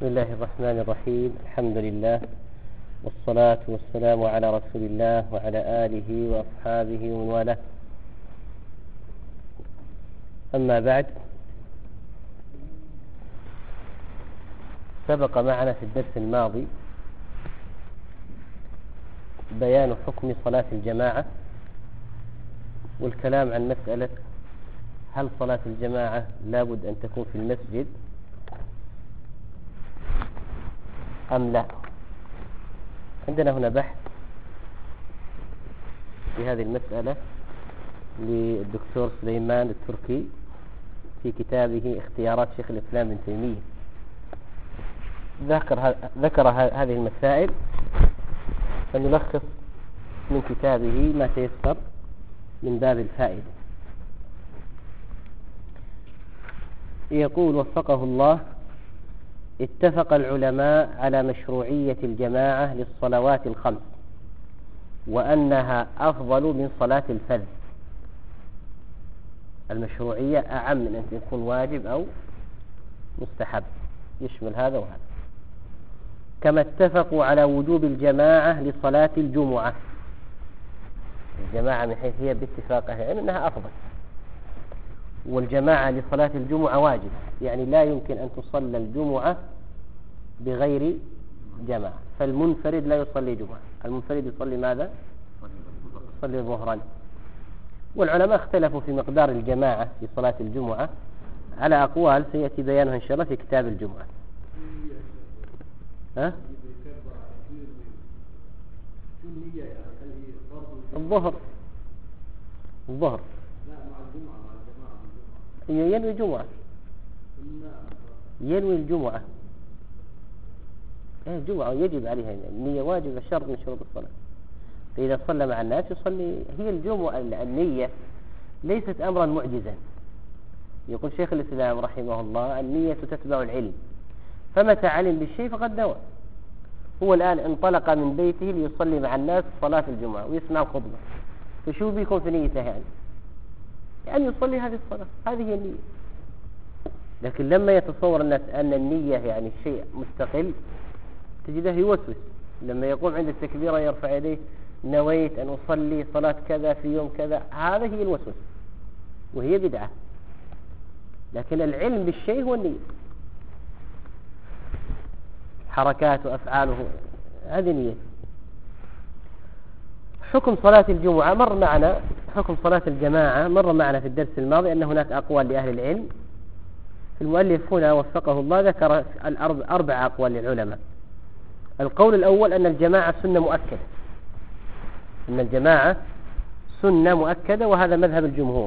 بسم الله الرحمن الرحيم. الحمد لله والصلاة والسلام على رسول الله وعلى آله وأصحابه ومن والاه. أما بعد، سبق معنا في الدرس الماضي بيان حكم صلاة الجماعة والكلام عن مسألة هل صلاة الجماعة لابد أن تكون في المسجد أم لا. عندنا هنا بحث في هذه المسألة للدكتور سليمان التركي في كتابه اختيارات شيخ الإسلام ابن تيمية. ذكر هذه المسائل، فنلخص من كتابه ما تيسر من باب الفائدة. يقول وفقه الله: اتفق العلماء على مشروعية الجماعة للصلوات الخمس، وأنها أفضل من صلاة الفذ. المشروعية أعم من أن تكون واجب أو مستحب، يشمل هذا وهذا. كما اتفقوا على وجوب الجماعة لصلاة الجمعة. الجماعة من حيث هي باتفاق أهل العلم أنها أفضل، والجماعة لصلاة الجمعة واجب، يعني لا يمكن أن تصلى الجمعة بغير جماعة. فالمنفرد لا يصلي جمعة، المنفرد يصلي ماذا؟ يصلي ظهرا. والعلماء اختلفوا في مقدار الجماعة في صلاة الجمعة على أقوال سيأتي بيانها إن شاء الله في كتاب الجمعة. الظهر ينوي جمعة، ينوي الجمعة. الجمعة يجب عليها النية، واجب شرط من شروط الصلاة. فإذا صلى مع الناس يصلي. هي الجمعة النية ليست أمرا معجزا. يقول شيخ الإسلام رحمه الله: النية تتبع العلم، فمتى علم بالشيء فقد نوى. هو الآن انطلق من بيته ليصلي مع الناس صلاة الجمعة ويسمع الخطبة، فشو بيكون في نيته؟ يعني يصلي هذه الصلاة، هذه هي النية. لكن لما يتصور الناس أن النية يعني شيء مستقل، تجده يوسوس. لما يقوم عند التكبيرة يرفع يديه: نويت أن أصلي صلاة كذا في يوم كذا. هذا هي الوسوس وهي بدعة. لكن العلم بالشيء هو النية، حركاته أفعاله هذه نية. حكم صلاة الجمعة مر معنا، حكم صلاة الجماعة مر معنا في الدرس الماضي أن هناك أقوال لأهل العلم. المؤلف هنا وفقه الله ذكر 4 أقوال للعلماء. القول الأول أن الجماعة سنة مؤكدة، أن الجماعة سنة مؤكدة، وهذا مذهب الجمهور.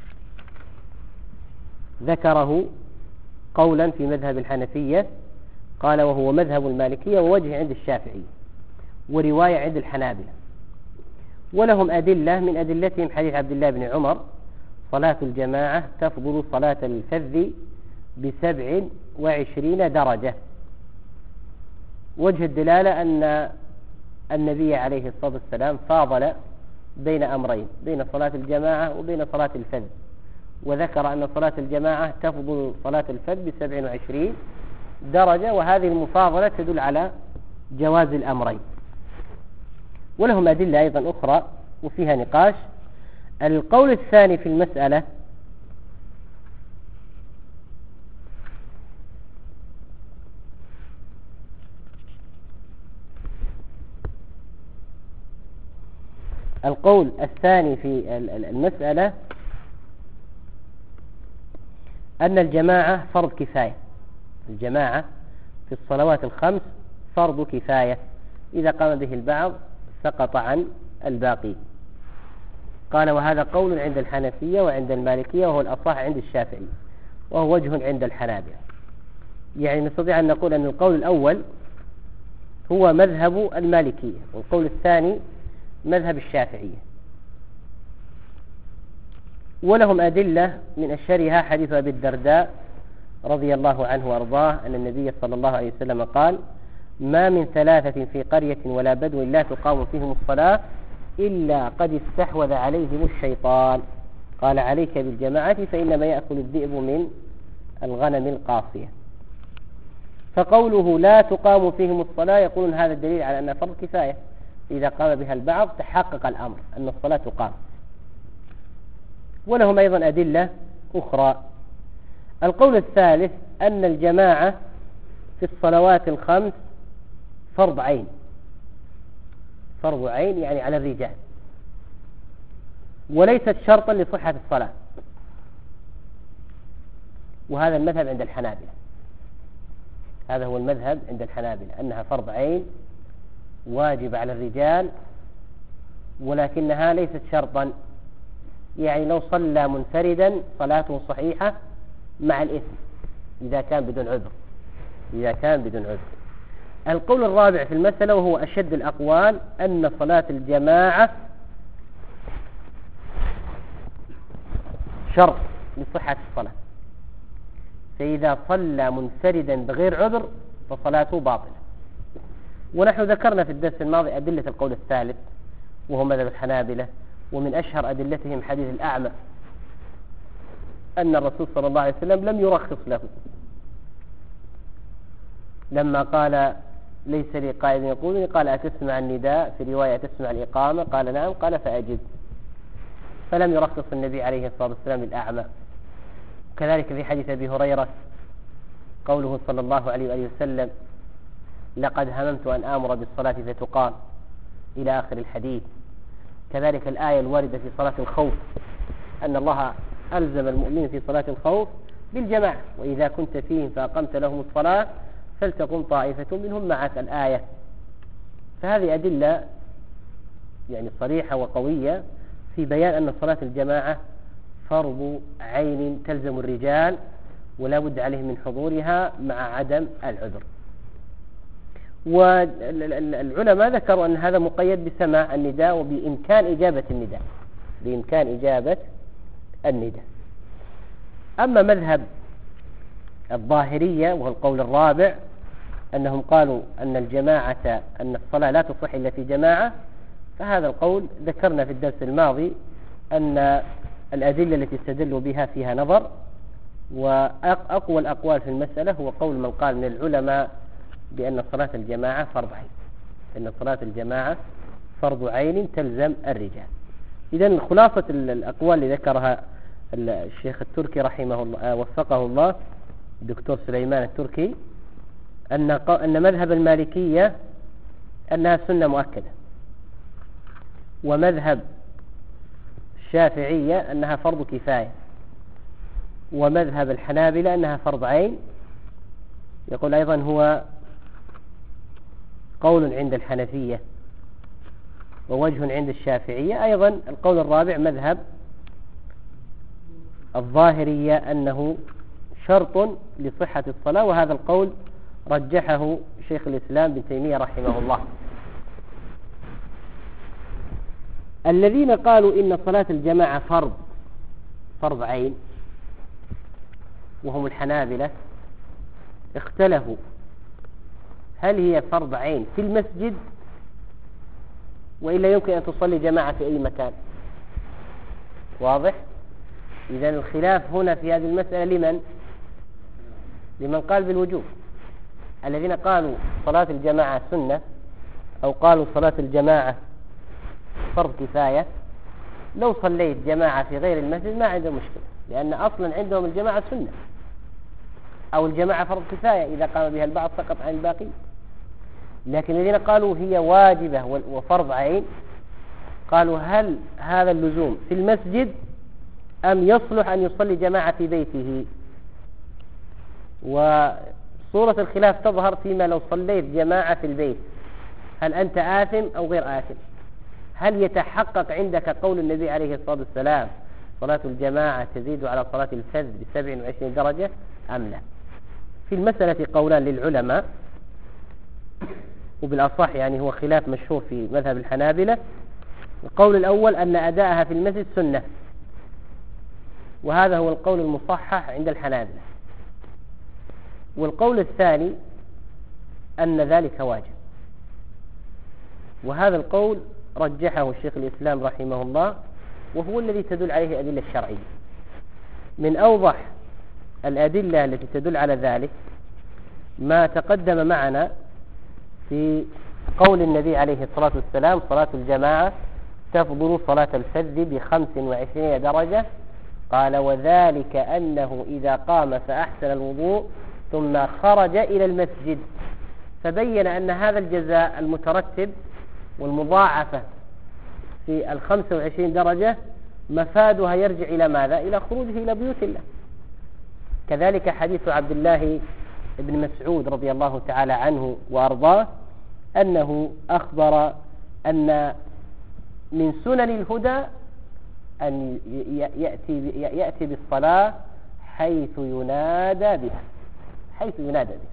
ذكره قولا في مذهب الحنفية، قال وهو مذهب المالكية ووجه عند الشافعي، ورواية عند الحنابلة. ولهم أدلة، من أدلتهم حديث عبد الله بن عمر: صلاة الجماعة تفضل صلاة الفذ ب27 درجة. وجه الدلالة أن النبي عليه الصلاة والسلام فاضل بين أمرين، بين صلاة الجماعة وبين صلاة الفذ، وذكر أن صلاة الجماعة تفضل صلاة الفذ ب27 درجة، وهذه المفاضلة تدل على جواز الأمرين. ولهم أدلة أيضا أخرى وفيها نقاش. القول الثاني في المسألة في المسألة أن الجماعة فرض كفاية. الجماعة في الصلوات الخمس فرض كفاية، إذا قام به البعض سقط عن الباقي. قال وهذا قول عند الحنفية وعند المالكية، وهو الأصح عند الشافعي، وهو وجه عند الحنابلة. يعني نستطيع أن نقول أن القول الأول هو مذهب المالكية، والقول الثاني مذهب الشافعية. ولهم أدلة، من أشهرها حديث أبي الدرداء رضي الله عنه وأرضاه أن النبي صلى الله عليه وسلم قال: ما من 3 في قرية ولا بدو لا تقام فيهم الصلاة إلا قد استحوذ عليهم الشيطان. قال: عليك بالجماعة فإنما يأكل الذئب من الغنم القاصية. فقوله لا تقام فيهم الصلاة يقولون هذا الدليل على أنها فرض كفاية، إذا قام بها البعض تحقق الأمر أن الصلاة تقام. ولهم أيضا أدلة أخرى. القول الثالث أن الجماعة في الصلوات الخمس فرض عين، فرض عين يعني على الرجال، وليست شرطا لصحة الصلاة. وهذا المذهب عند الحنابلة، هذا هو المذهب عند الحنابلة أنها فرض عين واجب على الرجال، ولكنها ليست شرطا، يعني لو صلى منفردا صلاته صحيحة مع الإثم إذا كان بدون عذر، إذا كان بدون عذر. القول الرابع في المسألة وهو أشد الأقوال أن صلاة الجماعة شرط لصحة الصلاة، فإذا صلى منفردا بغير عذر فصلاته باطلة. ونحن ذكرنا في الدرس الماضي أدلة القول الثالث وهو مذهب الحنابلة، ومن أشهر أدلتهم حديث الأعمى أن الرسول صلى الله عليه وسلم لم يرخص له لما قال ليس لي قائد يقولني، قال أتسمع النداء، في رواية تسمع الإقامة، قال نعم، قال فأجب، فلم يرخص النبي عليه الصلاة والسلام الأعمى. كذلك في حديث أبي هريرة قوله صلى الله عليه وآله وسلم لقد هممت أن آمر بالصلاة فتقام إلى آخر الحديث. كذلك الآية الواردة في صلاة الخوف أن الله ألزم المؤمنين في صلاة الخوف بالجماعة، وإذا كنت فيهم فأقمت لهم الصلاة فلتقم طائفة منهم معك، الآية. فهذه أدلة يعني صريحة وقوية في بيان أن صلاة الجماعة فرض عين تلزم الرجال ولا بد عليهم من حضورها مع عدم العذر. والعلماء ذكروا أن هذا مقيد بسماع النداء وبإمكان إجابة النداء، بإمكان إجابة النداء. أما مذهب الظاهرية وهو القول الرابع أنهم قالوا أن الجماعة أن الصلاة لا تصح إلا في جماعة، فهذا القول ذكرنا في الدرس الماضي أن الأدلة التي استدلوا بها فيها نظر، وأقوى الأقوال في المسألة هو قول من قال من العلماء بأن صلاة الجماعة فرض عين، أن صلاة الجماعة فرض عين تلزم الرجال. إذن خلاصة الأقوال اللي ذكرها الشيخ التركي رحمه الله وفقه الله الدكتور سليمان التركي أن مذهب المالكية أنها سنة مؤكدة، ومذهب الشافعية أنها فرض كفاية، ومذهب الحنابلة أنها فرض عين. يقول أيضا هو قول عند الحنفية ووجه عند الشافعية. أيضا القول الرابع مذهب الظاهرية أنه شرط لصحة الصلاة، وهذا القول رجحه شيخ الإسلام بن تيمية رحمه الله. الذين قالوا إن صلاة الجماعة فرض عين وهم الحنابلة اختلفوا هل هي فرض عين في المسجد وإلا يمكن أن تصلي جماعة في أي مكان. واضح؟ إذن الخلاف هنا في هذه المسألة لمن قال بالوجوب. الذين قالوا صلاة الجماعة سنة أو قالوا صلاة الجماعة فرض كفاية، لو صليت جماعة في غير المسجد ما عنده مشكلة، لأن أصلا عندهم الجماعة سنة أو الجماعة فرض كفاية، إذا قام بها البعض سقط عن الباقي. لكن الذين قالوا هي واجبة وفرض عين قالوا هل هذا اللزوم في المسجد أم يصلح أن يصلي جماعة في بيته. وصورة الخلاف تظهر فيما لو صليت جماعة في البيت هل أنت آثم أو غير آثم؟ هل يتحقق عندك قول النبي عليه الصلاة والسلام صلاة الجماعة تزيد على صلاة الفذ ب27 درجة أم لا؟ في المسألة قولان للعلماء، وبالأصح يعني هو خلاف مشهور في مذهب الحنابلة. القول الأول أن أداءها في المسجد سنة، وهذا هو القول المصحح عند الحنابلة. والقول الثاني أن ذلك واجب، وهذا القول رجحه الشيخ الإسلام رحمه الله، وهو الذي تدل عليه الأدلة الشرعية. من أوضح الأدلة التي تدل على ذلك ما تقدم معنا في قول النبي عليه الصلاة والسلام: صلاة الجماعة تفضل صلاة الفذ ب25 درجة. قال: وذلك أنه إذا قام فأحسن الوضوء ثم خرج إلى المسجد. فبين أن هذا الجزاء المترتب والمضاعفة في 25 درجة مفادها يرجع إلى ماذا؟ إلى خروجه إلى بيوت الله. كذلك حديث عبد الله بن مسعود رضي الله تعالى عنه وأرضاه أنه أخبر أن من سنن الهدى أن يأتي بالصلاة حيث ينادى بها، حيث ينادى بها.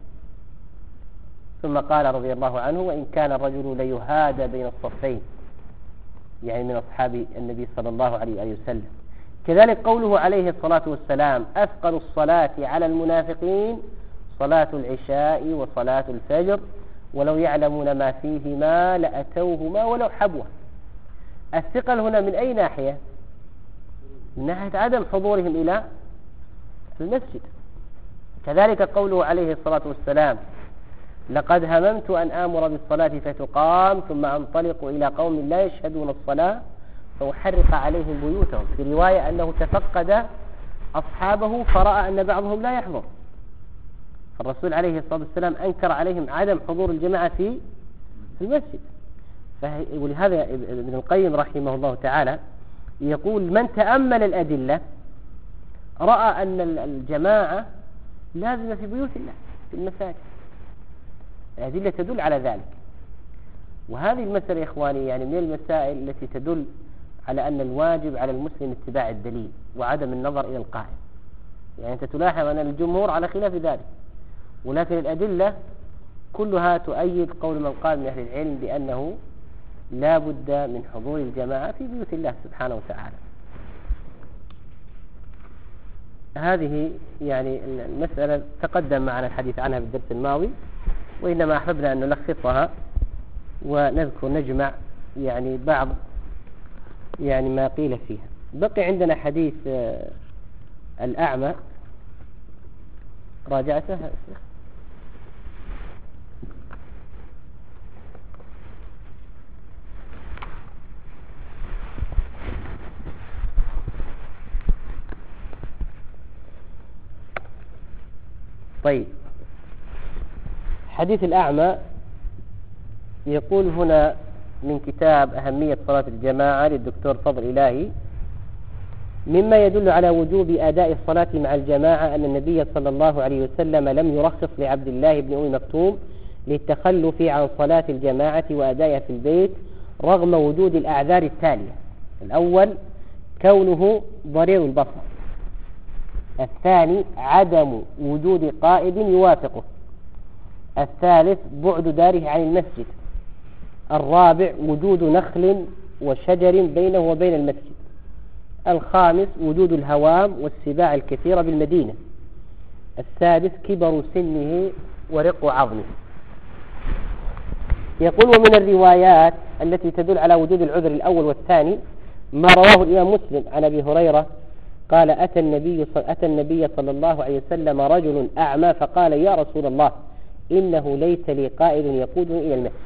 ثم قال رضي الله عنه: وإن كان الرجل ليهادى بين الصفين، يعني من أصحاب النبي صلى الله عليه وآله وسلم. كذلك قوله عليه الصلاة والسلام: أثقل الصلاة على المنافقين صلاة العشاء وصلاة الفجر ولو يعلمون ما فيهما لأتوهما ولو حبوا. الثقل هنا من أي ناحية؟ من ناحية عدم حضورهم إلى المسجد. كذلك قوله عليه الصلاة والسلام: لقد هممت أن آمر بالصلاة فتقام ثم أنطلق إلى قوم لا يشهدون الصلاة فأحرق عليهم بيوتهم. في رواية أنه تفقد أصحابه فرأى أن بعضهم لا يحضر، فالرسول عليه الصلاة والسلام أنكر عليهم عدم حضور الجماعة في المسجد. ولهذا ابن القيم رحمه الله تعالى يقول: من تأمل الأدلة رأى أن الجماعة لازمة في بيوت الله في المساجد. الأدلة تدل على ذلك. وهذه المسألة يا إخواني يعني من المسائل التي تدل على أن الواجب على المسلم اتباع الدليل وعدم النظر إلى القائل. يعني أنت تلاحظ أن الجمهور على خلاف ذلك، ولكن الأدلة كلها تؤيد قول من قال من أهل العلم بأنه لا بد من حضور الجماعة في بيوت الله سبحانه وتعالى. هذه يعني المسألة تقدم معنا الحديث عنها بالدرس الماضي، وإنما أحببنا أن نلخصها ونذكر نجمع يعني بعض يعني ما قيل فيها. بقي عندنا حديث الأعمى، راجعته طيب. حديث الأعمى يقول هنا من كتاب أهمية صلاة الجماعة للدكتور فضل إلهي: مما يدل على وجوب أداء الصلاة مع الجماعة أن النبي صلى الله عليه وسلم لم يرخص لعبد الله بن أم مكتوم للتخلف عن صلاة الجماعة وأدائها في البيت رغم وجود الأعذار التالية: الأول كونه ضرير البصر، الثاني عدم وجود قائد يوافقه، الثالث بعد داره عن المسجد، الرابع وجود نخل وشجر بينه وبين المسجد، الخامس وجود الهوام والسباع الكثيرة بالمدينة، السادس كبر سنه ورق عظمه. يقول: ومن الروايات التي تدل على وجود العذر الأول والثاني ما رواه الإمام مسلم عن أبي هريرة قال: أتى النبي صلى الله عليه وسلم رجل أعمى فقال: يا رسول الله إنه ليس لي قائد يقودني إلى المسجد.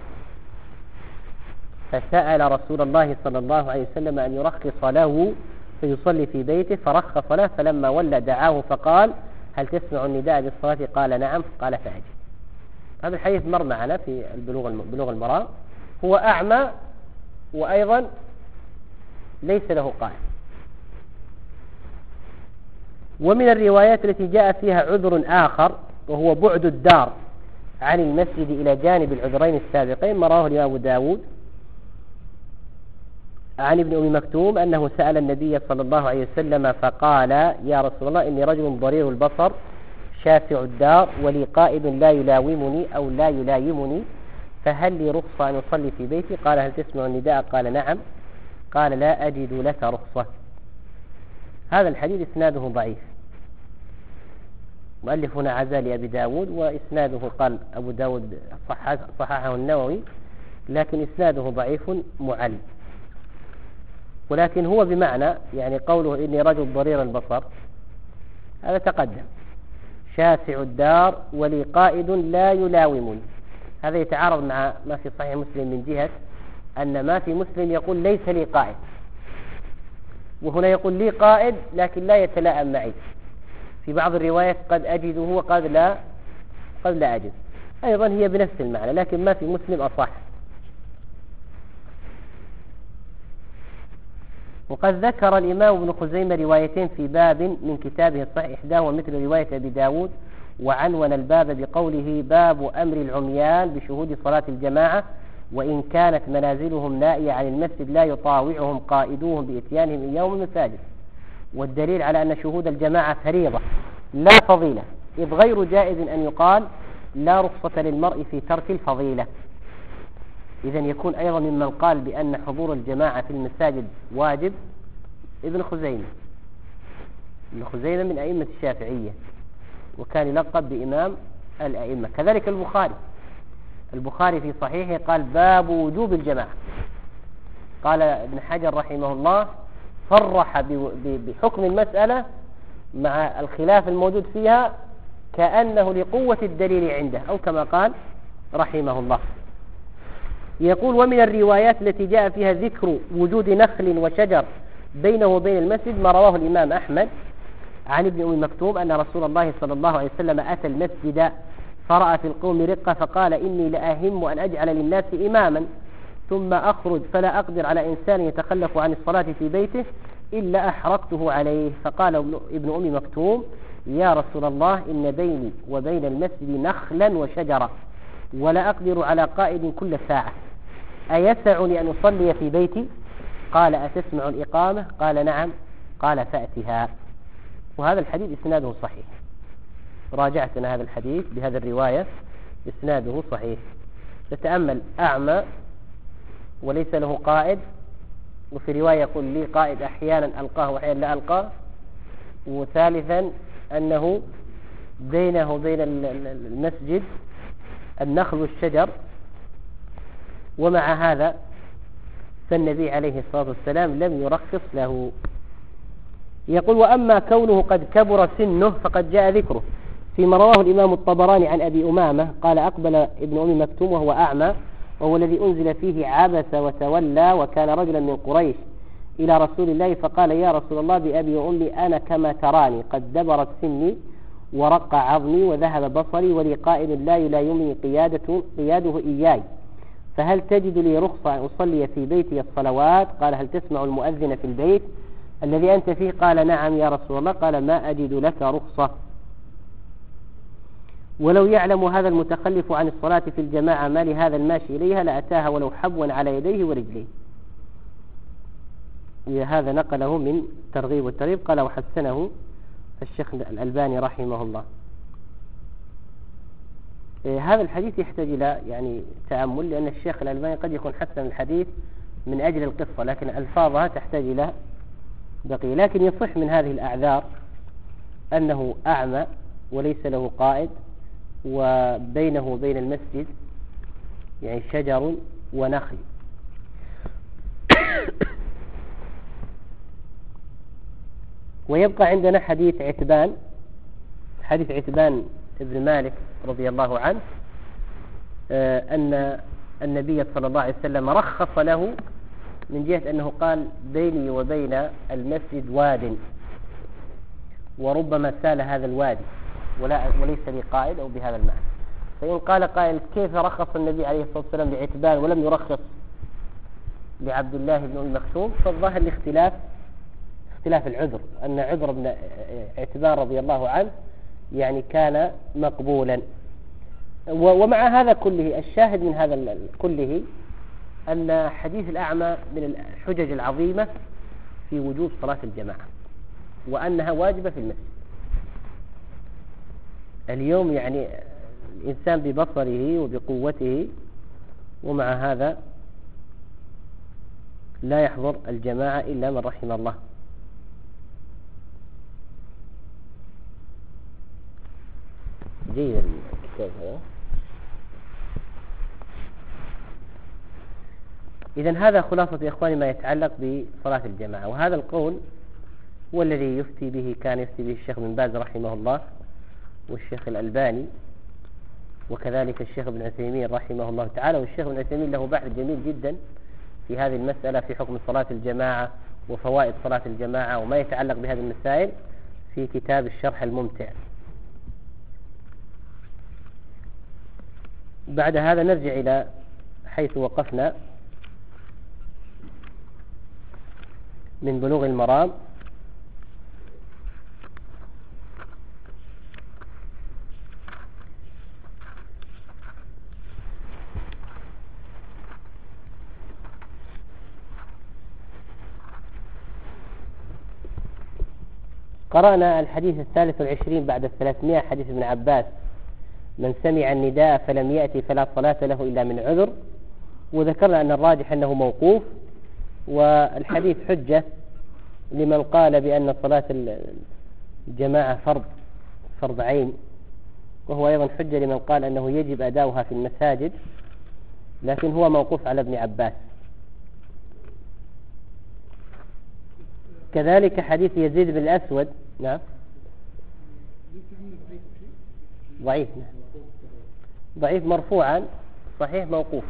فسأل رسول الله صلى الله عليه وسلم أن يرخص له فيصلي في بيته، فرخص له. فلما ولى دعاه فقال: هل تسمع النداء بالصلاة؟ قال: نعم. قال: فأجب. هذا الحديث مر معنا في بلوغ المرام. هو أعمى وأيضا ليس له قائد. ومن الروايات التي جاء فيها عذر آخر وهو بعد الدار عن المسجد إلى جانب العذرين السابقين ما رواه الإمام أبو داود عن ابن أم مكتوم أنه سأل النبي صلى الله عليه وسلم فقال: يا رسول الله إني رجل ضرير البصر شاسع الدار ولي قائد لا يلاومني أو لا يلايمني، فهل لي رخصة أن أصلي في بيتي؟ قال: هل تسمع النداء؟ قال: نعم. قال: لا أجد لك رخصة. هذا الحديث إسناده ضعيف. مؤلف هنا عزا لأبي داود، وإسناده قال أبو داود صححه النووي، لكن إسناده ضعيف معل. ولكن هو بمعنى يعني قوله إني رجل ضرير البصر هذا تقدم. شاسع الدار ولي قائد لا يلاومني. هذا يتعارض مع ما في صحيح مسلم من جهة أن ما في مسلم يقول ليس لي قائد، وهنا يقول لي قائد لكن لا يتلائم معي. في بعض الروايات قد أجده وقد لا أجد، أيضا هي بنفس المعنى، لكن ما في مسلم أصح. وقد ذكر الإمام ابن خزيمة روايتين في باب من كتابه الصحيح، إحداهما مثل رواية أبي داود، وعنون الباب بقوله باب أمر العميان بشهود صلاة الجماعة وإن كانت منازلهم نائية عن المسجد لا يطاوعهم قائدوهم بإتيانهم من يوم المساجد. والدليل على أن شهود الجماعة فريضة لا فضيلة، إذ غير جائز أن يقال لا رخصة للمرء في ترك الفضيلة. إذن يكون أيضا ممن قال بأن حضور الجماعة في المساجد واجب ابن خزيمة. ابن خزيمة من أئمة الشافعية وكان يلقب بإمام الأئمة. كذلك البخاري في صحيحه قال باب وجوب الجماعة. قال ابن حجر رحمه الله صرح بحكم المسألة مع الخلاف الموجود فيها كأنه لقوة الدليل عنده، أو كما قال رحمه الله. يقول ومن الروايات التي جاء فيها ذكر وجود نخل وشجر بينه وبين المسجد ما رواه الإمام أحمد عن ابن أم مكتوم أن رسول الله صلى الله عليه وسلم أتى المسجد فرأى في القوم رقة فقال إني لأهم أن أجعل للناس إماما ثم أخرج فلا أقدر على إنسان يتخلف عن الصلاة في بيته إلا أحرقته عليه. فقال ابن أم مكتوم يا رسول الله إن بيني وبين المسجد نخلا وشجرا ولا أقدر على قائد كل ساعة أيسعني أن أصلي في بيتي؟ قال أتسمع الإقامة؟ قال نعم. قال فأتها. وهذا الحديث إسناده صحيح، راجعت أنا هذا الحديث بهذا الرواية إسناده صحيح. تتأمل أعمى وليس له قائد، وفي رواية يقول لي قائد أحيانا ألقاه وأحيانا لا ألقاه. وثالثا أنه بينه وبين المسجد النخل والشجر، ومع هذا فالنبي عليه الصلاة والسلام لم يرخص له. يقول وأما كونه قد كبر سنه فقد جاء ذكره فيما رواه الإمام الطبراني عن أبي أمامة قال أقبل ابن أم مكتوم وهو أعمى وهو الذي أنزل فيه عبس وتولى وكان رجلا من قريش إلى رسول الله فقال يا رسول الله بأبي وأمي أنا كما تراني قد دبرت سني ورق عظمي وذهب بصري ولي قائد لا يلايمني قياده إياي فهل تجد لي رخصة أن أصلي في بيتي الصلوات؟ قال هل تسمع المؤذن في البيت الذي أنت فيه؟ قال نعم يا رسول الله. قال ما أجد لك رخصة. ولو يعلم هذا المتخلف عن الصلاة في الجماعة ما لهذا الماشي إليها لأتاها ولو حبوا على يديه ورجليه. هذا نقله من ترغيب والترهيب قال وحسنه الشيخ الألباني رحمه الله. هذا الحديث يحتاج إلى يعني تأمل، لأن الشيخ الألباني قد يكون حسن الحديث من أجل القصة لكن ألفاظها تحتاج إلى بقية. لكن يصح من هذه الأعذار أنه أعمى وليس له قائد وبينه وبين المسجد يعني شجر ونخل. ويبقى عندنا حديث عتبان ابن مالك رضي الله عنه أن النبي صلى الله عليه وسلم رخص له من جهة أنه قال بيني وبين المسجد واد وربما سال هذا الوادي وليس لي قائد أو بهذا المعنى. فإن قال قائل كيف رخص النبي عليه الصلاة والسلام لعتبان ولم يرخص لعبد الله بن أم مكتوم؟ فالظاهر الاختلاف العذر، أن عذر ابن عتبان رضي الله عنه يعني كان مقبولا. ومع هذا كله الشاهد من هذا كله أن حديث الأعمى من الحجج العظيمة في وجوب صلاة الجماعة وأنها واجبة في المسجد. اليوم يعني الإنسان ببصره وبقوته ومع هذا لا يحضر الجماعة إلا من رحم الله. جيد الكتاب هذا. إذن هذا خلاصة يا إخواني ما يتعلق بصلاة الجماعة. وهذا القول هو الذي كان يفتي به الشيخ بن باز رحمه الله والشيخ الألباني، وكذلك الشيخ ابن عثيمين رحمه الله تعالى. والشيخ ابن عثيمين له بحث جميل جدا في هذه المسألة في حكم صلاة الجماعة وفوائد صلاة الجماعة وما يتعلق بهذه المسائل في كتاب الشرح الممتع. بعد هذا نرجع إلى حيث وقفنا من بلوغ المرام. قرأنا الحديث 23 بعد 300 حديث ابن عباس: من سمع النداء فلم يأتي فلا صلاة له إلا من عذر. وذكرنا أن الراجح أنه موقوف، والحديث حجة لمن قال بأن صلاة الجماعة فرض عين، وهو أيضا حجة لمن قال أنه يجب أداؤها في المساجد، لكن هو موقوف على ابن عباس. كذلك حديث يزيد بن الأسود. نعم ضعيف. ضعيف مرفوعا، صحيح موقوف.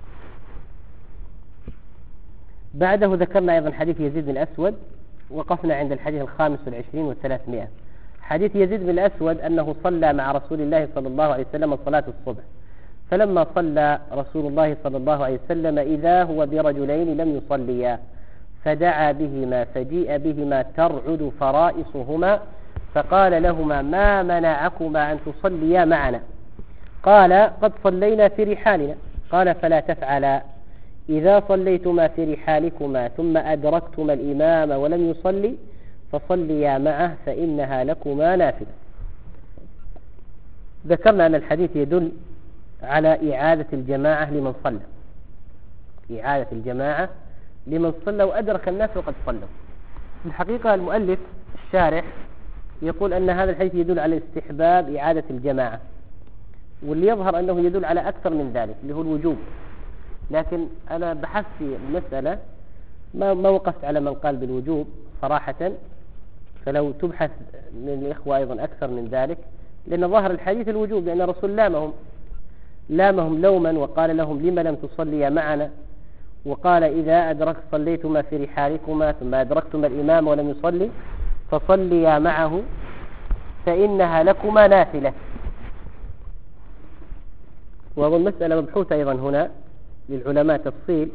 بعده ذكرنا أيضا حديث يزيد بن الأسود، وقفنا عند الحديث 25 و300. حديث يزيد بن الأسود أنه صلى مع رسول الله صلى الله عليه وسلم صلاة الصبح، فلما صلى رسول الله صلى الله عليه وسلم إذا هو برجلين لم يصليا، فدعا بهما فجيء بهما ترعد فرائصهما، فقال لهما: ما منعكما أن تصليا معنا؟ قال: قد صلينا في رحالنا. قال: فلا تفعلا، إذا صليتما في رحالكما ثم أدركتما الإمام ولم يصلي فصليا معه فإنها لكما نافلة. ذكرنا أن الحديث يدل على إعادة الجماعة لمن صلى، إعادة الجماعة لمن صلى وأدرك الناس وقد صلوا. في الحقيقة المؤلف الشارح يقول أن هذا الحديث يدل على استحباب إعادة الجماعة، واللي يظهر أنه يدل على أكثر من ذلك اللي هو الوجوب، لكن أنا بحثت في المسألة ما وقفت على من قال بالوجوب صراحة، فلو تبحث من الإخوة أيضا أكثر من ذلك، لأن ظاهر الحديث الوجوب، لأن الرسول لامهم لوما وقال لهم: لما لم تصليا معنا؟ وقال: إذا أدركت صليتما في رحالكما ثم أدركتما الإمام ولم يصلي فصليا معه فإنها لكما نافلة. وهو المسألة مبحوثة أيضا هنا للعلماء تفصيل.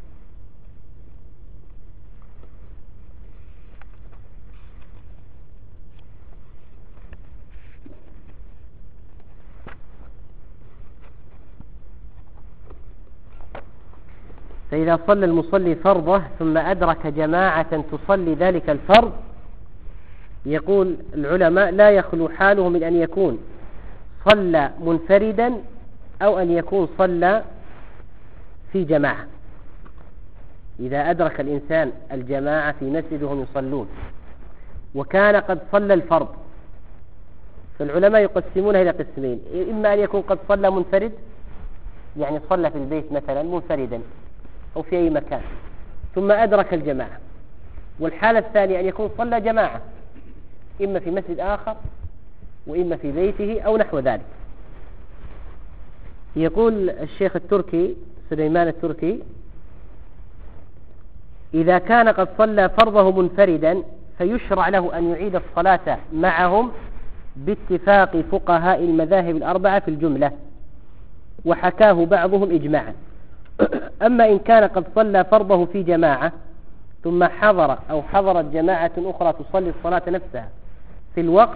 فإذا صلى المصلي فرضه ثم أدرك جماعة تصلي ذلك الفرض، يقول العلماء: لا يخلو حاله من أن يكون صلى منفردا أو أن يكون صلى في جماعة. إذا أدرك الإنسان الجماعة في مسجد وهم يصلون وكان قد صلى الفرض، فالعلماء يقسمونها إلى قسمين: إما أن يكون قد صلى منفرد، يعني صلى في البيت مثلا منفردا أو في أي مكان ثم أدرك الجماعة، والحالة الثانية أن يكون صلى جماعة إما في مسجد آخر وإما في بيته أو نحو ذلك. يقول الشيخ التركي سليمان التركي: إذا كان قد صلى فرضه منفردا فيشرع له أن يعيد الصلاة معهم باتفاق فقهاء المذاهب الأربعة في الجملة، وحكاه بعضهم إجماعا. أما إن كان قد صلى فرضه في جماعة ثم حضرت جماعة أخرى تصلي الصلاة نفسها في الوقت،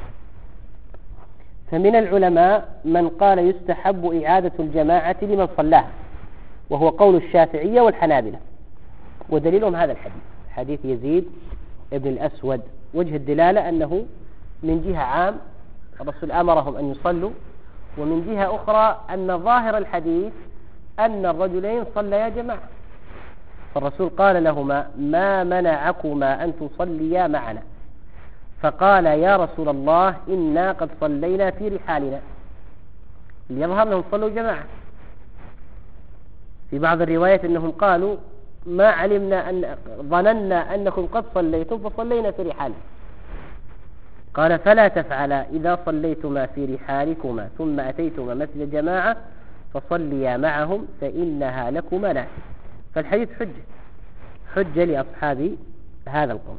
فمن العلماء من قال يستحب إعادة الجماعة لمن صلاها، وهو قول الشافعية والحنابلة، ودليلهم هذا الحديث، حديث يزيد ابن الأسود. وجه الدلالة أنه من جهة عام الرسول أمرهم أن يصلوا، ومن جهة أخرى أن ظاهر الحديث أن الرجلين صليا جماعة، فالرسول قال لهما: ما منعكما أن تصليا معنا؟ فقال: يا رسول الله إنا قد صلينا في رحالنا. ليظهر أنهم صلوا جماعة. في بعض الروايات أنهم قالوا: ما علمنا ظننا أنكم قد صليتم فصلينا في رحالنا. قال فلا تفعلا إذا صليتما في رحالكما ثم أتيتما مسجد جماعة فصليا معهم فإنها لكما نافلة. فالحديث حجة لأصحاب هذا القول.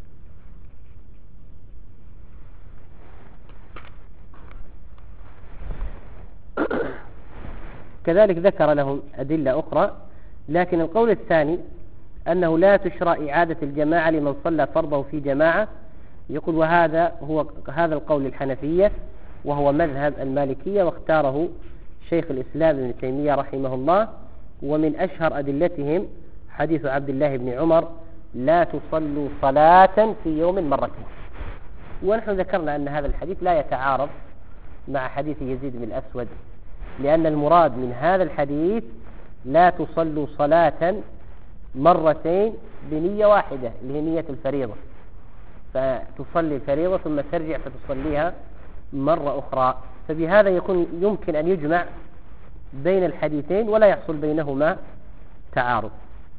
كذلك ذكر لهم أدلة أخرى، لكن القول الثاني أنه لا تشرع إعادة الجماعة لمن صلى فرضه في جماعة. يقول وهذا هذا القول الحنفية وهو مذهب المالكية، واختاره شيخ الإسلام ابن تيمية رحمه الله. ومن أشهر أدلتهم حديث عبد الله بن عمر لا تصلوا صلاة في يوم مرتين. ونحن ذكرنا أن هذا الحديث لا يتعارض مع حديث يزيد بن الأسود، لأن المراد من هذا الحديث لا تصلوا صلاة مرتين بنية واحدة اللي هي نية الفريضة، فتصلي الفريضة ثم ترجع فتصليها مرة أخرى. فبهذا يمكن أن يجمع بين الحديثين ولا يحصل بينهما تعارض.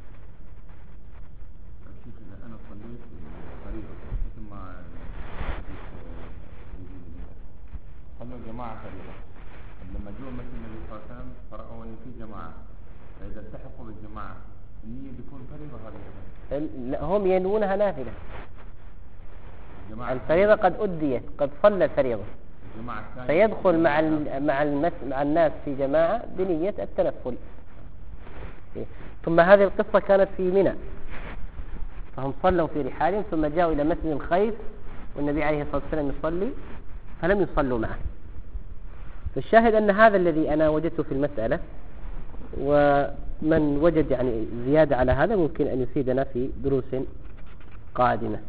أنا صليت فريضة ثم صلوا جماعة فريضة، لما جاءوا مثل النبي صلى الله عليه وسلم فرأوا أن في جماعة، فإذا التحقوا بالجماعة النية بيكون فريضة هذه. هم ينوونها نافلة. الفريضة قد أديت، قد صلى الفريضة، فيدخل مع الناس في جماعة بنية التنفل. ثم هذه القصة كانت في منى، فهم صلوا في رحالهم ثم جاءوا إلى مسجد الخيف والنبي عليه الصلاة والسلام يصلي فلم يصلوا معه. فالشاهد أن هذا الذي أنا وجدته في المسألة، ومن وجد يعني زيادة على هذا ممكن أن يفيدنا في دروس قادمة.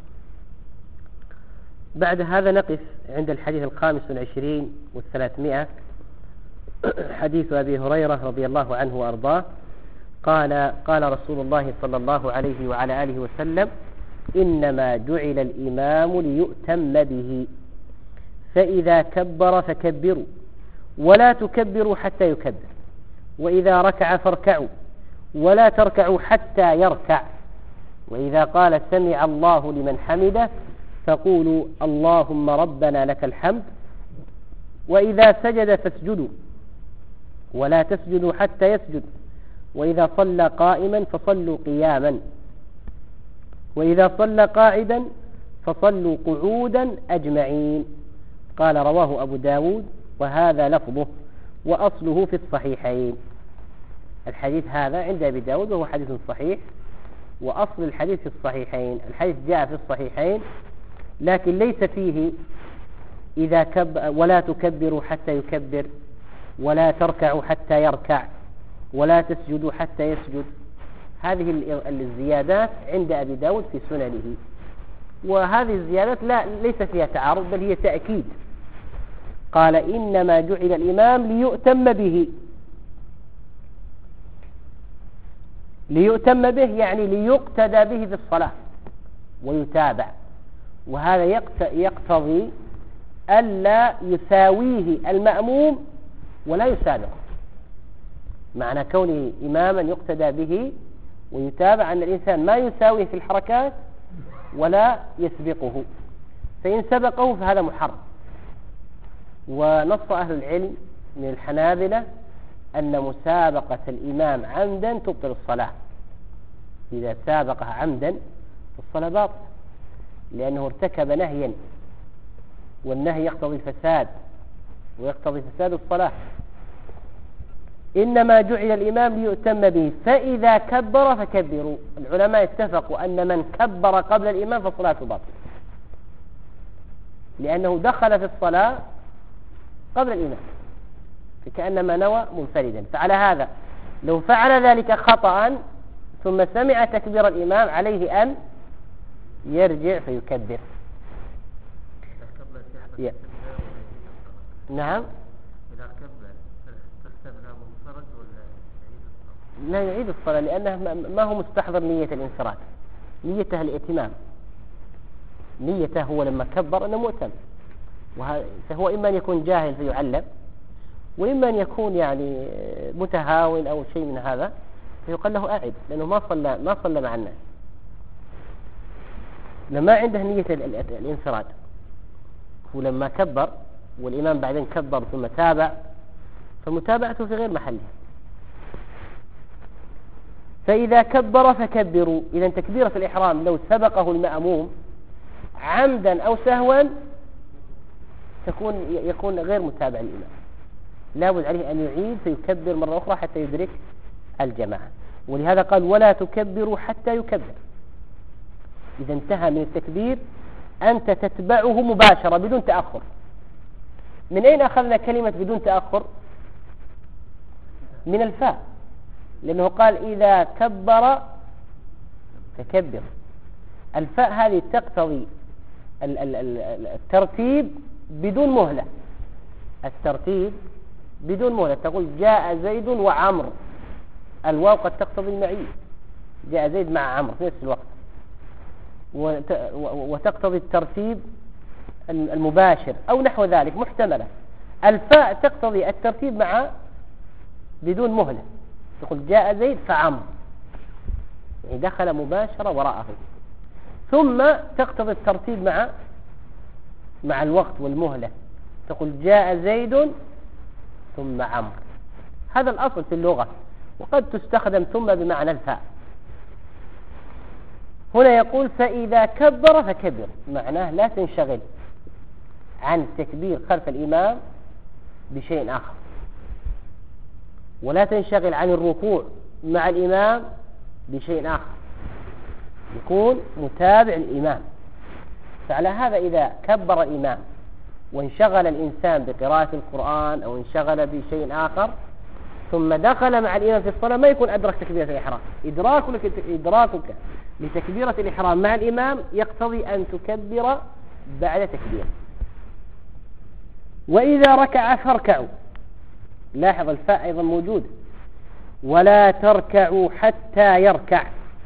بعد هذا نقف عند الحديث 25 و300، حديث أبي هريرة رضي الله عنه وأرضاه قال رسول الله صلى الله عليه وعلى آله وسلم: إنما جعل الإمام ليؤتم به، فإذا كبر فكبروا ولا تكبروا حتى يكبر، وإذا ركع فاركعوا ولا تركعوا حتى يركع، وإذا قال سمع الله لمن حمده فقولوا اللهم ربنا لك الحمد، وإذا سجد فاسجدوا ولا تسجدوا حتى يسجد، وإذا صلى قائما فصلوا قياما، وإذا صلى قاعدا فصلوا قعودا أجمعين. قال رواه أبو داود وهذا لفظه وأصله في الصحيحين. الحديث هذا عند أبي داود وهو حديث صحيح، وأصل الحديث في الصحيحين. الحديث جاء في الصحيحين لكن ليس فيه ولا تكبروا حتى يكبر، ولا تركعوا حتى يركع، ولا تسجدوا حتى يسجد. هذه الزيادات عند أبي داود في سننه، وهذه الزيادات ليس فيها تعارض بل هي تأكيد. قال إنما جعل الإمام ليؤتم به. ليؤتم به يعني ليقتدى به في الصلاة ويتابع، وهذا يقتضي ألا يساويه المأموم ولا يسابقه. معنى كونه إماما يقتدى به ويتابع أن الإنسان ما يساويه في الحركات ولا يسبقه، فإن سبقه فهذا محرم. ونص أهل العلم من الحنابلة أن مسابقة الإمام عمدا تبطل الصلاة. إذا سابقه عمدا فالصلاة باطلة، لأنه ارتكب نهيا، والنهي يقتضي الفساد ويقتضي فساد الصلاة. إنما جعل الإمام ليؤتم به، فإذا كبر فكبروا. العلماء اتفقوا أن من كبر قبل الإمام فصلاته باطلة، لأنه دخل في الصلاة قبل الإمام، فكأنما نوى منفردا. فعلى هذا لو فعل ذلك خطأ ثم سمع تكبير الإمام عليه أن يرجع فيكبر. نعم، إذا كبر تحسب له منفرد ولا يعيد الصلاة؟ لا يعيد الصلاة، لأنه ما هو مستحضر نية الانفراد، نيته الائتمام. نيته هو لما كبر أنه مؤتم، فهو إما أن يكون جاهل فيعلم، وإما أن يكون يعني متهاون أو شيء من هذا فيقال له أعد، لأنه ما صلى مع الناس، لما عنده نية الانفراد. ولما كبر والإمام بعدين كبر ثم تابع فمتابعته في غير محله. فإذا كبر فكبروا، إذا تكبيرة الإحرام لو سبقه المأموم عمدا أو سهوا يكون غير متابع للإمام، لا بد عليه أن يعيد فيكبر مرة أخرى حتى يدرك الجماعة. ولهذا قال ولا تكبروا حتى يكبر. إذا انتهى من التكبير أنت تتبعه مباشرة بدون تأخر. من أين أخذنا كلمة بدون تأخر؟ من الفاء، لأنه قال إذا كبر فكبر. الفاء هذه تقتضي الترتيب بدون مهلة، الترتيب بدون مهلة. تقول جاء زيد وعمر، الواو قد تقتضي المعية، جاء زيد مع عمرو في نفس الوقت، وتقتضي الترتيب المباشر أو نحو ذلك محتملة. الفاء تقتضي الترتيب مع بدون مهلة، تقول جاء زيد فعمرو، يعني دخل مباشرة وراءه. ثم تقتضي الترتيب مع الوقت والمهلة، تقول جاء زيد ثم عمرو. هذا الأصل في اللغة، وقد تستخدم ثم بمعنى الفاء. هنا يقول فإذا كبر فكبر، معناه لا تنشغل عن التكبير خلف الإمام بشيء آخر، ولا تنشغل عن الركوع مع الإمام بشيء آخر، يكون متابع الإمام. فعلى هذا إذا كبر الإمام وانشغل الإنسان بقراءة القرآن أو انشغل بشيء آخر ثم دخل مع الإمام في الصلاة ما يكون أدرك تكبيرة الإحرام. إدراكك لتكبيرة الإحرام مع الإمام يقتضي أن تكبر بعد تكبير. وإذا ركع فاركعوا، لاحظ الفاء أيضا موجود، ولا تركعوا حتى يركع.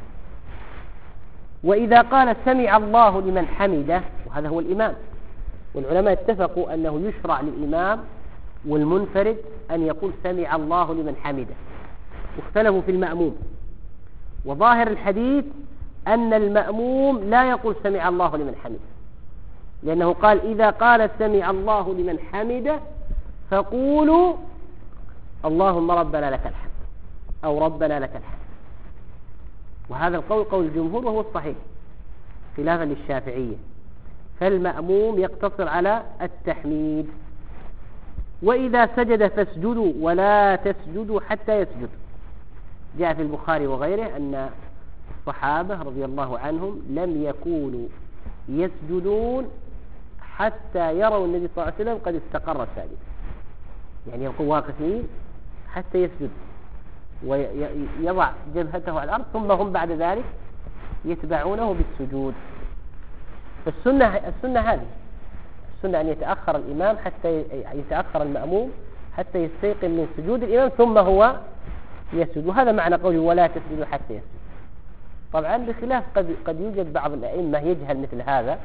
وإذا قال سمع الله لمن حمده، وهذا هو الإمام، والعلماء اتفقوا أنه يشرع للإمام والمنفرد أن يقول سمع الله لمن حمده، واختلفوا في المأموم. وظاهر الحديث أن المأموم لا يقول سمع الله لمن حمده، لأنه قال إذا قال سمع الله لمن حمده فقولوا اللهم ربنا لك الحمد أو ربنا لك الحمد. وهذا القول قول الجمهور وهو الصحيح خلافا للشافعية. فالمأموم يقتصر على التحميد. وإذا سجد فاسجدوا ولا تسجدوا حتى يسجد. جاء في البخاري وغيره أن الصحابة رضي الله عنهم لم يكونوا يسجدون حتى يروا النبي صلى الله عليه وسلم قد استقر ساجدا، يعني يبقوا واقفين حتى يسجد ويضع جبهته على الأرض، ثم هم بعد ذلك يتبعونه بالسجود. فالسنة هذه السنة أن يتأخر الإمام حتى يتأخر المأموم حتى يستيقن من سجود الإمام ثم هو يسجد. وهذا معنى قوله ولا تسجدوا حتى يسجد. طبعا بخلاف قد يوجد بعض الأئمة يجهل مثل هذا،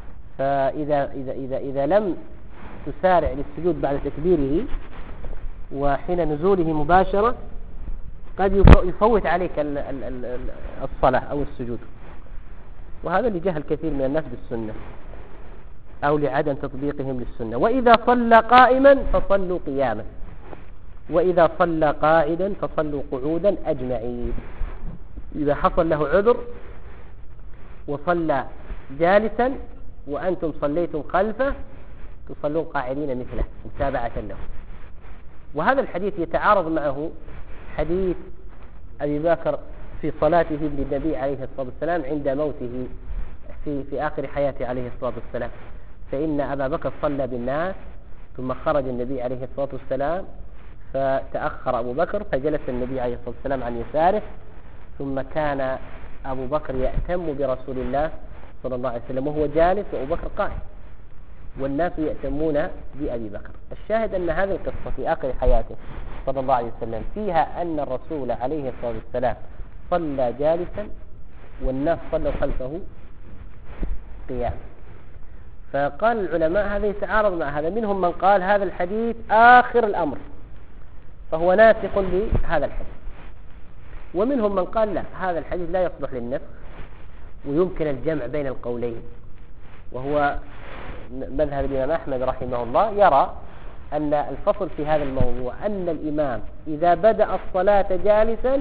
فإذا لم تسارع للسجود بعد تكبيره وحين نزوله مباشرة قد يفوت عليك الصلاة أو السجود. وهذا لجهل كثير من الناس بالسنة أو لعدم تطبيقهم للسنة. وإذا صلى قائما فصلوا قياما، وإذا صلى قاعدا فصلوا قعودا أجمعين. إذا حصل له عذر وصلى جالسا وأنتم صليتم خلفه تصلون قاعدين مثله متابعة له. وهذا الحديث يتعارض معه حديث أبي بكر في صلاته للنبي عليه الصلاة والسلام عند موته في آخر حياته عليه الصلاة والسلام. فإن أبا بكر صلى بالناس ثم خرج النبي عليه الصلاة والسلام فتأخر أبو بكر فجلس النبي عليه الصلاة والسلام عن يساره، ثم كان أبو بكر يأتم برسول الله صلى الله عليه وسلم وهو جالس وأبو بكر قائم، والناس يأتمون بأبي بكر. الشاهد أن هذه القصة في آخر حياته صلى الله عليه وسلم فيها أن الرسول عليه الصلاة والسلام صلى جالسا والناس صلوا خلفه قياما. فقال العلماء هذا يتعارض مع هذا، منهم من قال هذا الحديث آخر الأمر فهو ناسخ لهذا الحديث، ومنهم من قال لا، هذا الحديث لا يصلح للنسخ ويمكن الجمع بين القولين، وهو مذهب الإمام أحمد رحمه الله يرى أن الفصل في هذا الموضوع أن الإمام إذا بدأ الصلاة جالسا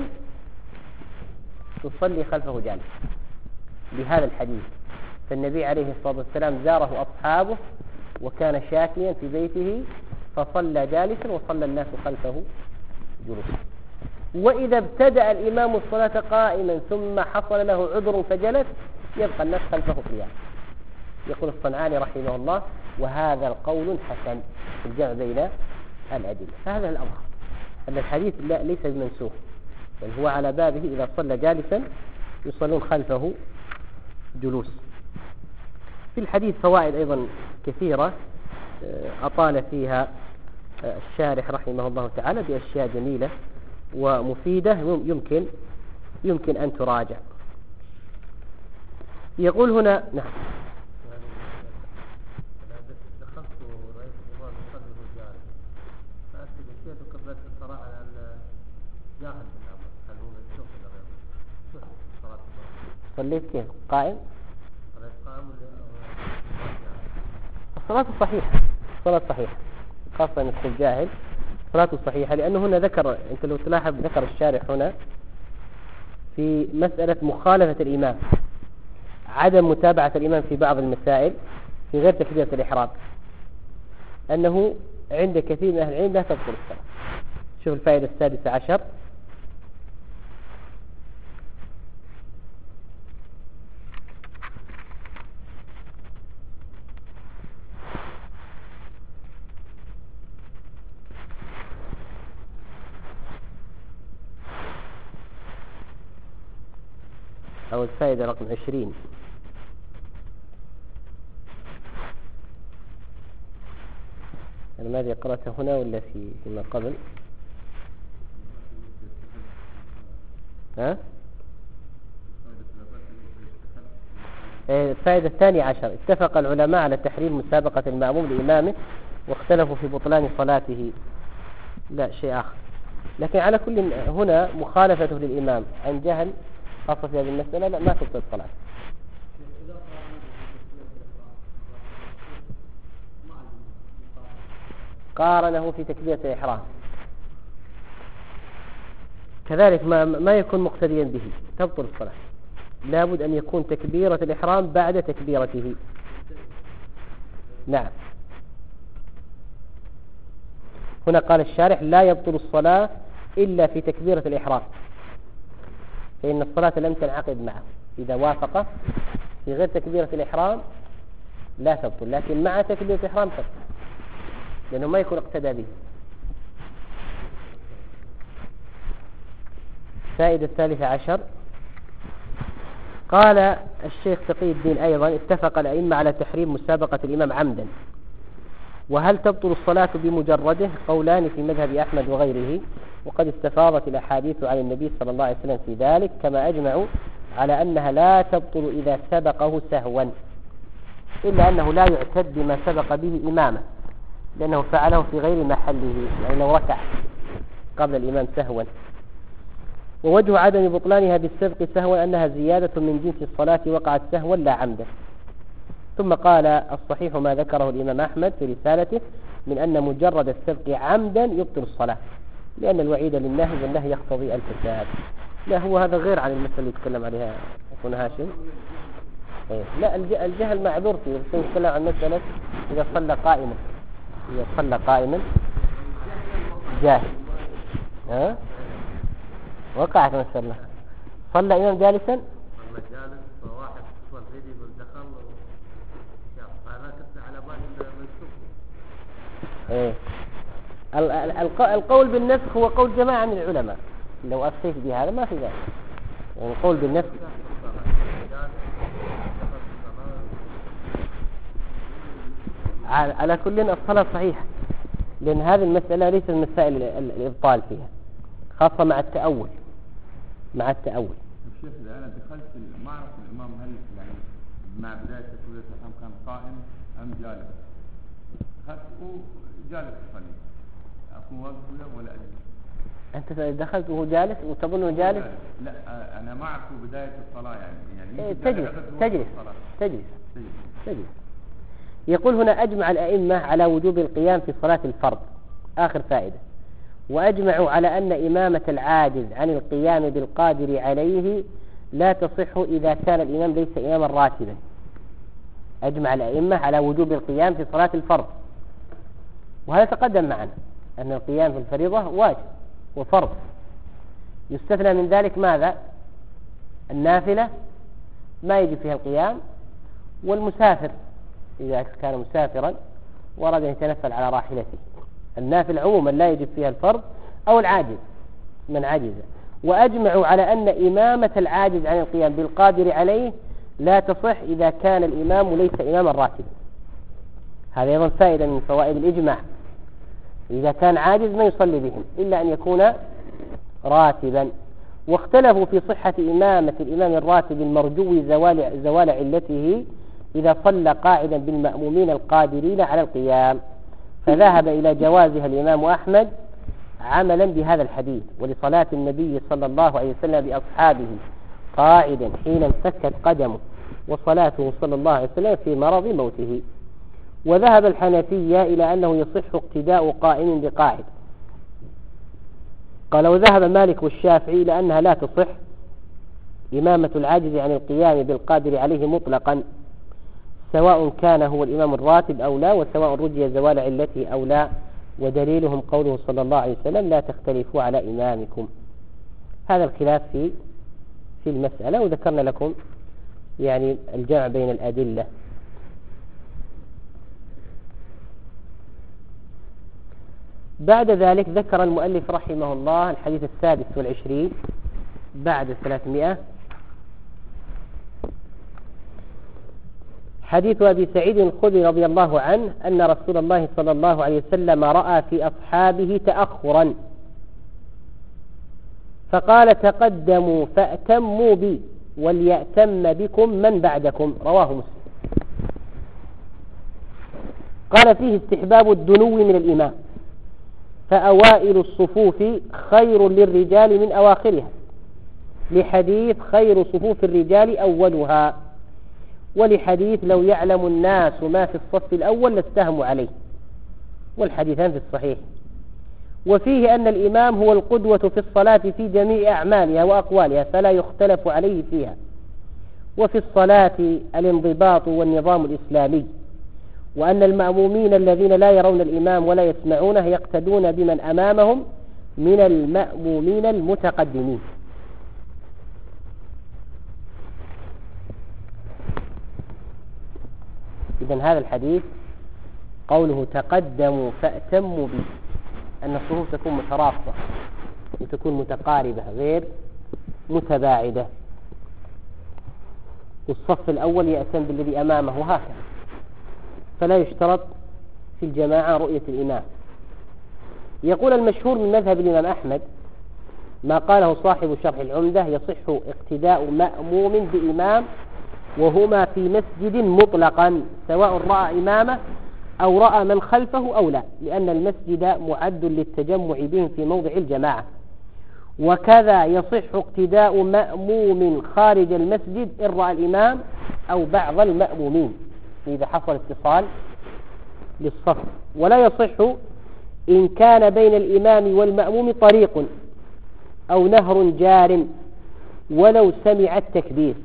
تصلي خلفه جالسا بهذا الحديث. فالنبي عليه الصلاة والسلام زاره أصحابه وكان شاكيا في بيته فصلى جالسا وصلى الناس خلفه جلوسا. وإذا ابتدأ الإمام الصلاة قائما ثم حصل له عذر فجلس يبقى الناس خلفه قيام. يقول الصنعاني رحمه الله وهذا القول حسن في الجمع بين الأدلة. فهذا الأظهر أن الحديث ليس بمنسوخ بل هو على بابه إذا صلى جالسا يصلون خلفه جلوس. في الحديث فوائد أيضا كثيرة أطال فيها الشارح رحمه الله تعالى بأشياء جميلة ومفيدة يمكن أن تراجع. يقول هنا نعم صليت كيف قائم؟ الصلاة الصحيحة الصلاة الصحيحة خاصة أن يكون جاهل الصلاة الصحيحة. لأنه هنا ذكر أنت لو تلاحظ ذكر الشارح هنا في مسألة مخالفة الإمام عدم متابعة الإمام في بعض المسائل في غير تكبيرة الإحرام أنه عند كثير من أهل العلم لا تبطل الصلاة. شوف الفائدة السادسة عشر أو الفائدة رقم 20. أنا ماذا قرأته هنا ولا فيما قبل؟ ها؟ الفائدة الثانية عشر اتفق العلماء على تحريم مسابقة المأموم لإمامه واختلفوا في بطلان صلاته. لا شيء آخر. لكن على كل هنا مخالفته للإمام عن جهل خاصة في هذه المسألة لا ما تبطل الصلاة. قارنه في تكبيرة الإحرام كذلك ما يكون مقتديا به تبطل الصلاة. لابد أن يكون تكبيرة الإحرام بعد تكبيرته. نعم هنا قال الشارح لا يبطل الصلاة إلا في تكبيرة الإحرام فإن الصلاة لم تنعقد معه. إذا وافق في غير تكبيرة الإحرام لا تبطل لكن مع تكبيرة الإحرام تبطل لأنه ما يكون اقتدى به. فائدة الثالثة عشر قال الشيخ تقي الدين أيضا اتفق الأئمة على تحريم مسابقة الإمام عمدا. وهل تبطل الصلاة بمجرده؟ قولان في مذهب أحمد وغيره وقد استفاضت الأحاديث عن النبي صلى الله عليه وسلم في ذلك كما أجمعوا على أنها لا تبطل إذا سبقه سهوا إلا أنه لا يعتد بما سبق به إمامه لأنه فعله في غير محله يعني لو ركع قبل الإمام سهوا. ووجه عدم بطلانها بالسبق سهوا أنها زيادة من جنس الصلاة وقعت سهوا لا عمدا. ثم قال الصحيح ما ذكره الإمام أحمد في رسالته من أن مجرد السبق عمدا يبطل الصلاة لأن الوعيد للنهي والنهي يقتضي الفساد. لا هو هذا غير عن المسألة اللي يتكلم عليها أخونا هاشم. لا الجهل معذور فيه بس نتكلم عن مسألة إذا صلى قائما جاهل وقعت مسألة صلى إمام جالسا واحد صلى فيدي بالدخل أنا كنت على بالي القول بالنسخ هو قول جماعة من العلماء لو أفتيت بهذا ما في ذلك يعني القول بالنسخ على كل الصلاة صحيحة لأن هذه المسألة ليست من مسائل الإبطال فيها خاصة مع التأول الشيخ إذا أنا دخلت ما أعرف الإمام هل يعني مع بداية تكبيرة الإحرام كان قائم أم جالس دخلت جالس يصلي أكون واقف ولا أجلس؟ أنت دخلت وهو جالس وتظنه جالس؟ لا أنا ما أعرف بداية الصلاة يعني تجلس يقول هنا أجمع الأئمة على وجوب القيام في صلاة الفرض. آخر فائدة. وأجمعوا على أن إمامة العاجز عن القيام بالقادر عليه لا تصح إذا كان الإمام ليس إماما راتبا. أجمع الأئمة على وجوب القيام في صلاة الفرض، وهذا تقدم معنا أن القيام في الفريضة واجب وفرض. يستثنى من ذلك ماذا؟ النافلة ما يجب فيها القيام، والمسافر إذا كان مسافرا ورد أن يتنفل على راحلته. النافلة عموما لا يجب فيها الفرض، أو العاجز من عجز. وأجمعوا على أن إمامة العاجز عن القيام بالقادر عليه لا تصح إذا كان الإمام ليس إماما راتبا. هذا أيضا فائدة من فوائد الإجماع. إذا كان عاجز ما يصلي بهم إلا أن يكون راتبا. واختلفوا في صحة إمامة الإمام الراتب المرجو زوال علته إذا صلى قاعدا بالمأمومين القادرين على القيام، فذهب إلى جوازها الإمام أحمد عملا بهذا الحديث، ولصلاة النبي صلى الله عليه وسلم بأصحابه قاعدا حين انفكت قدمه، وصلاته صلى الله عليه وسلم في مرض موته. وذهب الحنفية إلى أنه يصح اقتداء قائم بقاعد. قال وذهب مالك والشافعي إلى أنها لا تصح إمامة العاجز عن القيام بالقادر عليه مطلقا، سواء كان هو الإمام الراتب أو لا، وسواء رجي زوال علته أو لا. ودليلهم قوله صلى الله عليه وسلم لا تختلفوا على إمامكم. هذا الخلاف في المسألة، وذكرنا لكم يعني الجمع بين الأدلة. بعد ذلك ذكر المؤلف رحمه الله الحديث 26 بعد 300، حديث أبي سعيد الخدري رضي الله عنه أن رسول الله صلى الله عليه وسلم رأى في أصحابه تأخرا فقال تقدموا فأتموا بي وليأتم بكم من بعدكم. رواه مسلم. قال فيه استحباب الدنو من الإمام، فأوائل الصفوف خير للرجال من أواخرها، لحديث خير صفوف الرجال أولها، ولحديث لو يعلم الناس ما في الصف الأول لاستهموا عليه، والحديثان في الصحيح. وفيه أن الإمام هو القدوة في الصلاة في جميع أعمالها وأقوالها فلا يختلف عليه فيها. وفي الصلاة الانضباط والنظام الإسلامي، وأن المأمومين الذين لا يرون الإمام ولا يسمعونه يقتدون بمن أمامهم من المأمومين المتقدمين. إذن هذا الحديث قوله تقدموا فأتموا به، أن الصفوف تكون مترابطة وتكون متقاربة غير متباعدة، والصف الأول يأتم بالذي أمامه هكذا، فلا يشترط في الجماعة رؤية الإمام. يقول المشهور من مذهب الإمام أحمد ما قاله صاحب شرح العمدة: يصح اقتداء مأموم بإمام وهما في مسجد مطلقا سواء رأى إمامه أو رأى من خلفه أو لا، لأن المسجد معد للتجمع بهم في موضع الجماعة. وكذا يصح اقتداء مأموم خارج المسجد إن رأى الإمام أو بعض المأمومين إذا حصل اتصال للصف. ولا يصح إن كان بين الإمام والمأموم طريق أو نهر جار ولو سمع التكبير،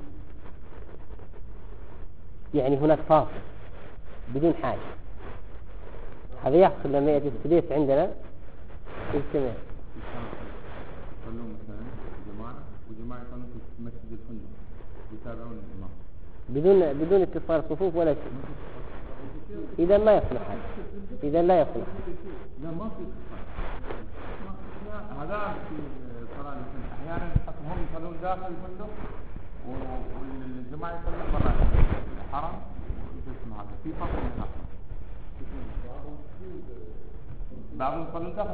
يعني هناك فاصل بدون حاجة. هذا يحصل لما يأتي السديس عندنا يجتمع يصلون مثلا جماعة وجماعة يصلون في مسجد الفندق يتابعون الإمام بدون اتصال صفوف ولا شيء. إذا ما يصلح هذا، إذا لا يصلح. لا ما في هذا في صلاة أحيانا هم يصلون داخل الفندق والجماعة يصلون برا الحرم. هذا في فرق بين هذا، بعضهم يصلون داخل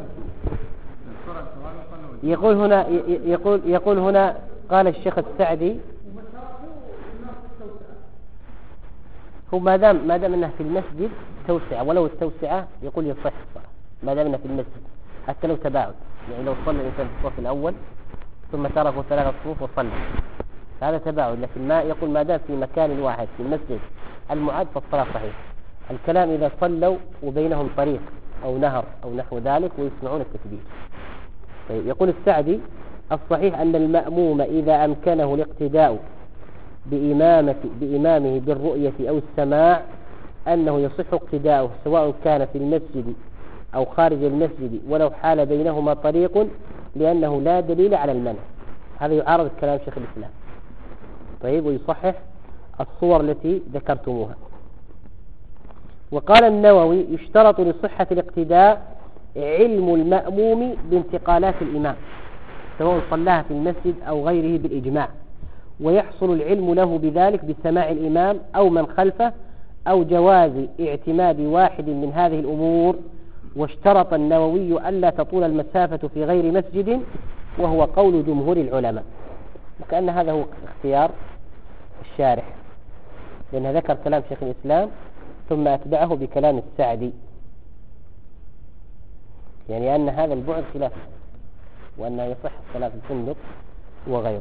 السور. يقول هنا قال الشيخ السعدي هو ما دام انه في المسجد توسعة، ولو التوسعة يقول يصح الصلاة ما دام انه في المسجد، حتى لو تباعد، يعني لو صلى الإنسان في الصف الأول ثم تركوا 3 صفوف وصلى هذا تباعد، لكن ما يقول ما دام في مكان واحد في المسجد المعد فالصلاة صحيحة. الكلام إذا صلوا وبينهم طريق أو نهر أو نحو ذلك ويسمعون التكبير. طيب يقول السعدي: الصحيح أن المأموم إذا أمكنه الاقتداء بإمامه بالرؤية أو السماع أنه يصح اقتداؤه سواء كان في المسجد أو خارج المسجد ولو حال بينهما طريق، لأنه لا دليل على المنع. هذا يعارض كلام شيخ الإسلام. طيب، ويصحح الصور التي ذكرتموها. وقال النووي: يشترط لصحة الاقتداء علم المأموم بانتقالات الإمام سواء صلاها في المسجد أو غيره بالإجماع، ويحصل العلم له بذلك بسماع الإمام أو من خلفه أو جواز اعتماد واحد من هذه الأمور. واشترط النووي ألا تطول المسافة في غير مسجد، وهو قول جمهور العلماء. وكأن هذا هو اختيار الشارح، لأنه ذكر كلام شيخ الإسلام ثم أتبعه بكلام السعدي، يعني أن هذا البعد خلاف، وأنه يصح الصلاة في الفندق وغيره.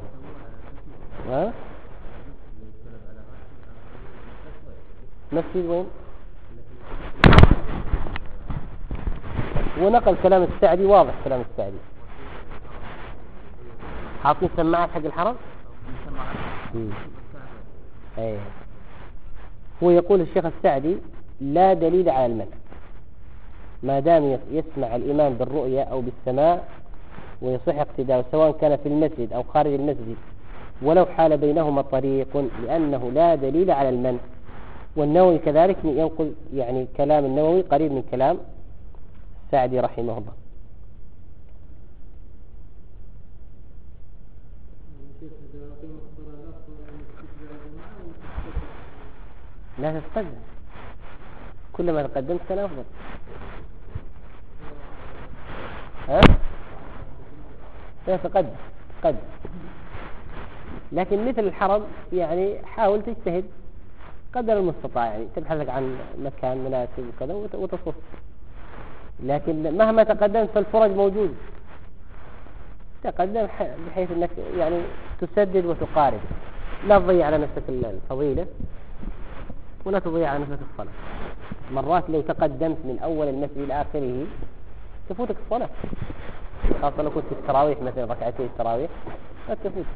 مسجد وين؟ ونقل كلام السعدي، واضح كلام السعدي. حاطين سماعات حق الحرم؟ ايه. هو يقول الشيخ السعدي: لا دليل على المنع ما دام يسمع الإمام بالرؤية أو بالسماع ويصح اقتداءه سواء كان في المسجد أو خارج المسجد ولو حال بينهما طريق، لأنه لا دليل على المنع. والنووي كذلك ينقل يعني كلام النووي قريب من كلام السعدي رحمه الله. لا تتقدم، كلما تقدمت كان أفضل. لا تقدم، لكن مثل الحرم يعني حاول تجتهد قدر المستطاع، يعني تبحث لك عن مكان مناسب وكذا وتصف. لكن مهما تقدمت فالفرج موجود، تقدم بحيث أنك يعني تسدد وتقارب، لا تضيع على نفسك الفضيلة ولا تضيع على نفسك الصلاة. مرات لو تقدمت من أول المسجد إلى آخره تفوتك الصلاة، خاصة لو كنت في التراويح مثلا ركعتي التراويح لا تفوت.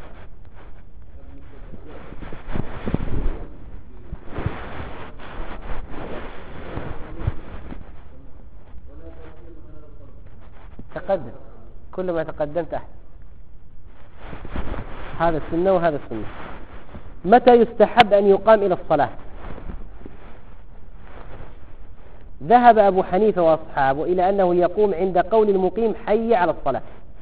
تقدم، كل ما تقدمت أحسن. هذا السنة وهذا السنة. متى يستحب أن يقام إلى الصلاة؟ ذهب أبو حنيفة وأصحابه إلى أنه يقوم عند قول المقيم حي على الصلاة،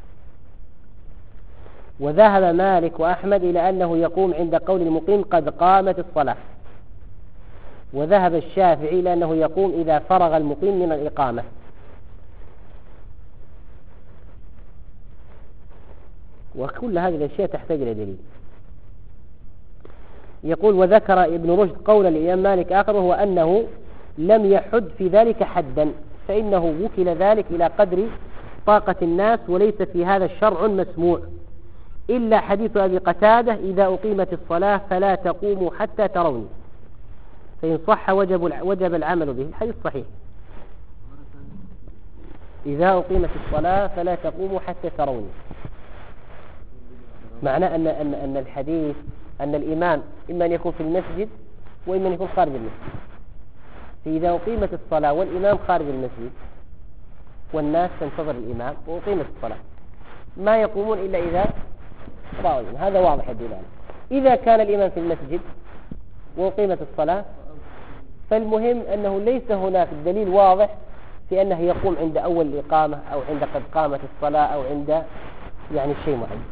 وذهب مالك وأحمد إلى أنه يقوم عند قول المقيم قد قامت الصلاة، وذهب الشافعي إلى أنه يقوم إذا فرغ المقيم من الإقامة. وكل هذه الأشياء تحتاج إلى دليل. يقول: وذكر ابن رشد قول الإمام مالك آخر، وهو أنه لم يحد في ذلك حدا، فإنه وكل ذلك إلى قدر طاقة الناس، وليس في هذا الشرع مسموع إلا حديث أبي قتادة: إذا أقيمت الصلاة فلا تقوموا حتى تروني، فإن صح وجب العمل به. الحديث صحيح: إذا أقيمت الصلاة فلا تقوموا حتى تروني. معناه أن الحديث أن الإمام إما أن يكون في المسجد وإما أن يكون خارج المسجد. فإذا أقيمت الصلاة والإمام خارج المسجد والناس تنتظر الإمام وأقيمت الصلاة ما يقومون إلا إذا رأوا. هذا واضح الدلالة. إذا كان الإمام في المسجد وأقيمت الصلاة فالمهم أنه ليس هناك دليل واضح في أنه يقوم عند أول الإقامة أو عند قد قامت الصلاة أو عند يعني شيء معين.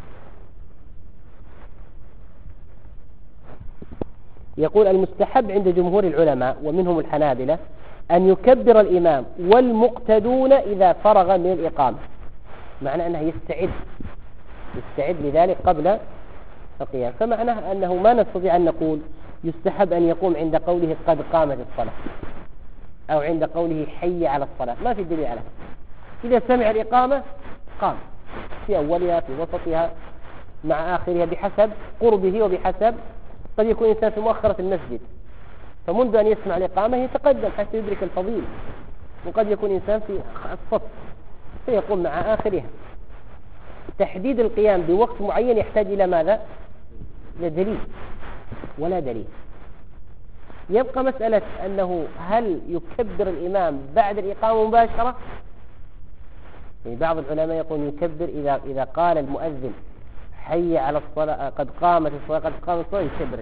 يقول: المستحب عند جمهور العلماء ومنهم الحنابلة أن يكبر الإمام والمقتدون إذا فرغ من الإقامة، معنى أنه يستعد لذلك قبل القيام. فمعناه أنه ما نستطيع أن نقول يستحب أن يقوم عند قوله قد قامت الصلاة أو عند قوله حي على الصلاة، ما في دليل على. إذا سمع الإقامة قام في أولها في وسطها مع آخرها بحسب قربه وبحسب. قد يكون إنسان في مؤخرة المسجد فمنذ أن يسمع الإقامة يتقدم حتى يدرك الفضيلة. وقد يكون إنسان في الصف فيقوم مع آخرها. تحديد القيام بوقت معين يحتاج إلى ماذا؟ إلى دليل ولا دليل. يبقى مسألة أنه هل يكبر الإمام بعد الإقامة مباشرة؟ يعني بعض العلماء يقول يكبر إذا قال المؤذن حي على الصلاة قد قامت الصلاة قد قامت الصلاة يكبر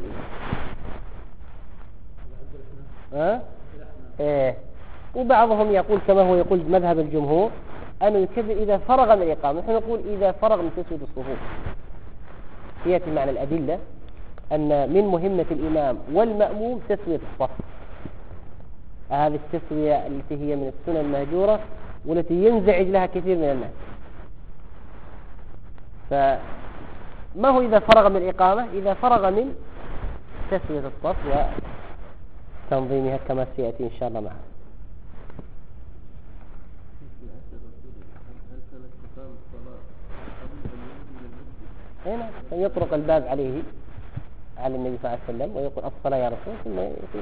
الإمام. إيه. وبعضهم يقول كما هو يقول مذهب الجمهور أنه يكبر إذا فرغ من الإقامة. نحن نقول إذا فرغ من تسوية الصفوف. يأتي معنى الأدلة أن من مهمة الإمام والمأموم تسوية الصف. هذه التسوية التي هي من السنن المهجورة والتي ينزعج لها كثير من الناس. فما هو إذا فرغ من الإقامة؟ إذا فرغ من تسوية الصف وتنظيمها كما سيأتي إن شاء الله معنا. هنا يطرق الباب عليه على النبي صلى الله عليه وسلم ويقول الصلاة يا رسول ثم يقول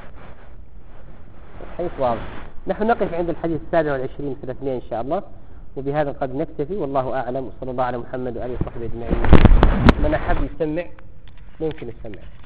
الحديث واضح. نحن نقف عند الحديث 27 300 إن شاء الله، وبهذا قد نكتفي والله أعلم، وصلى الله على محمد وآله وصحبه أجمعين. من أحب يستمع ممكن يستمع.